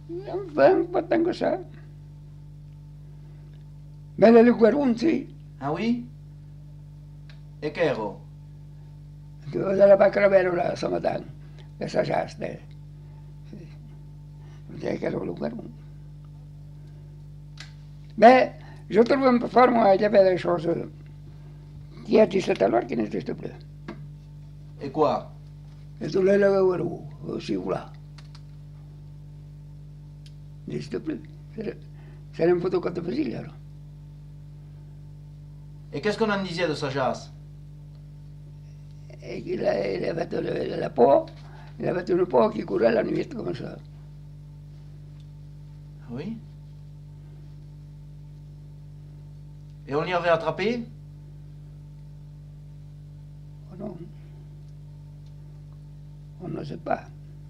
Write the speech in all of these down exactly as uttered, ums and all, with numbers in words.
Enfin, pas tant que ça. Mais le Gueron, si. Ah oui? E che ero? Dalla Bacravero là, ce matin, que ça jasse. Je disais que le Gueron. Mais je trouve un peu fort, moi, il y avait des choses qui existaient alors qui n'existent plus. Et quoi? Et tout le Gueron, aussi, voilà. N'existe plus. C'est une photo quand tu faisais, alors. Et qu'est-ce qu'on en disait de Sajas? Et il, a, il avait le, la peau, il avait une peau qui courait la nuit comme ça. Oui. Et on l'y avait attrapé? Oh non. On ne sait pas.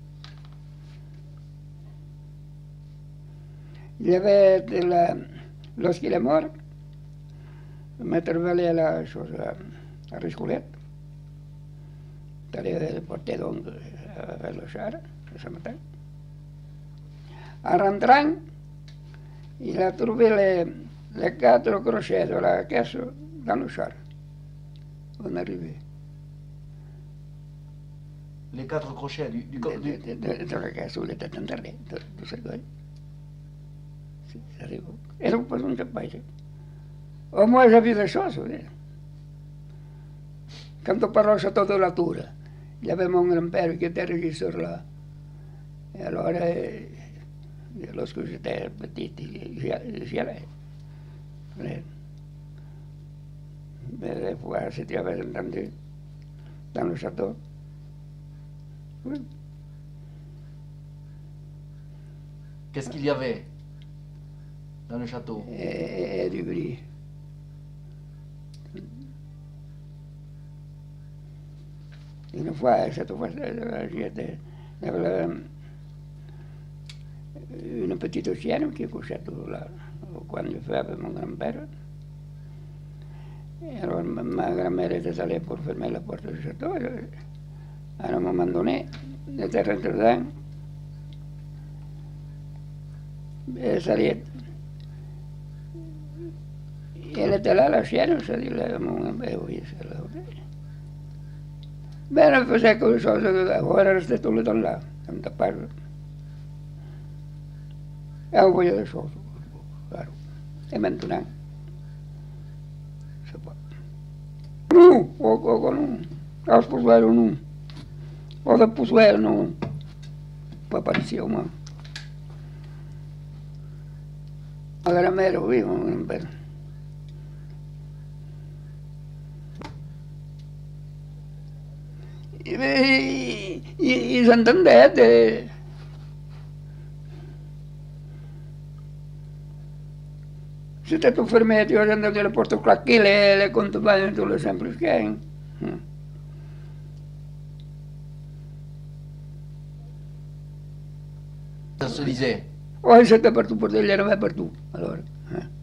Il y avait de la, lorsqu'il est mort, Maître Vallée la chose à, à Riscoulette. Allé le porter donc vers le char ce matin. En rentrant, il a trouvé les, les quatre crochets de la caisse dans le char. On est arrivé. Les quatre crochets du... du, De, du... de, de, de la caisse où il était enterré, de, de ce gars. C'est arrivé. Et donc, on ne sait pas. Au moins, j'ai vu des choses. Oui. Quand on parle au château de la Tour, il y avait mon grand-père qui était régisseur là. Et alors, euh, lorsque j'étais petit, j'y allais. Mais des fois, si tu avais entendu dans le château. Oui. Qu'est-ce qu'il y avait dans le château? Et, et du bruit. Une fois, cette fois, j'étais, il y avait une petite chienne qui couchait tout là, au coin du feu avec mon grand-père. Et alors ma grand-mère était allée pour fermer la porte du château. Et à un moment donné, elle était rentrée dedans. Et ça allait. Elle était là, la chienne, je dis, là, mon grand-père, oui, c'est là. Mais elle faisait quelque chose, elle restait tout le temps là, en tapage. Et on voyait des choses, claro. Et maintenant, je sais pas. Non, o, o, non, als posuelo non. O de posuelo non. Pas apareció más. A gramero vivo, mon père. I, i, i s'entendait. C'était tout fermé, tu as entendu le porte claquer, les, les comptes dans tous les simples gains. Ça se disait. Oui, c'était partout, pour il y en avait partout. Alors, hein.